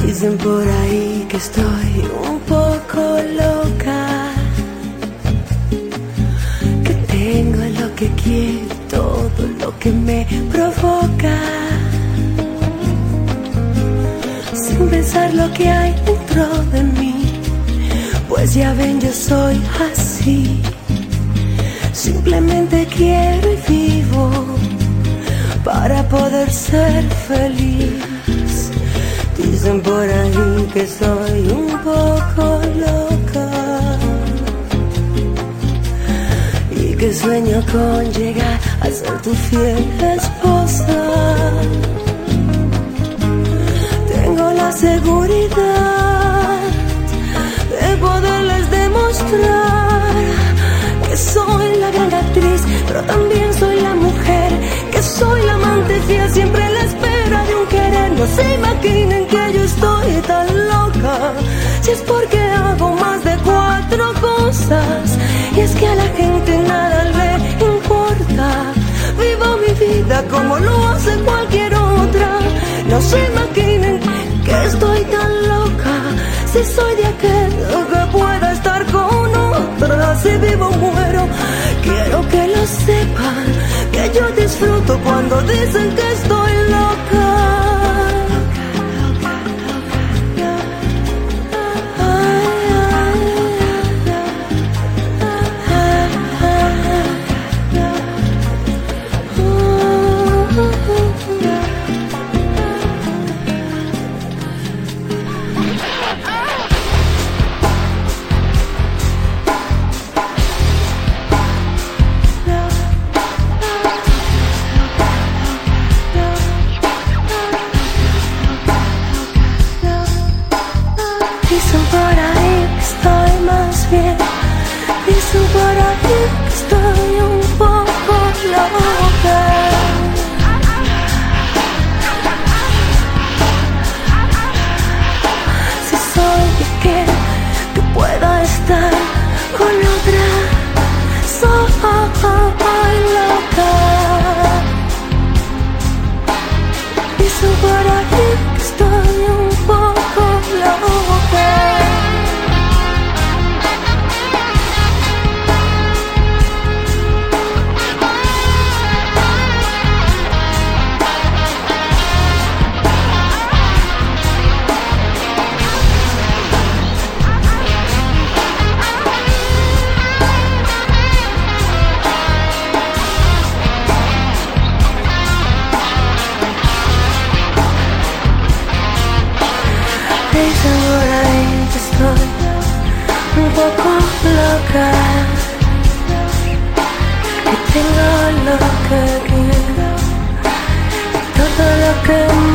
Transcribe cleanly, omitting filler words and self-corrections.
Dicen por ahí que estoy un poco loca, que tengo lo que quiero, todo lo que me provoca, sin pensar lo que hay dentro de mí. Pues ya ven, yo soy así, simplemente quiero y vivo para poder ser feliz. Dicen por ahí que soy un poco loca y que sueño con llegar a ser tu fiel esposa. Tengo la seguridad de poderles demostrar que soy la gran actriz, pero también soy la mujer, que soy la amante fiel, siempre en la espera de un querer. No se imaginen que yo estoy tan loca, si es porque hago más de 4 cosas, y es que a la gente nada le importa. Vivo mi vida como lo hace cualquier otra. No se imaginen que estoy tan loca, si soy de aquel que pueda estar con otra. Si vivo o muero, quiero que lo sepan, que yo disfruto cuando dicen que estoy loca. Dicen por ahí que estoy más bien, dicen por ahí que estoy un poco loca. Si soy de aquel que pueda estar con otra, soy loca. Dicen por ahí que estoy un poco loca. Dicen por ahí que estoy un poco loca, que tengo lo que quiero, todo lo que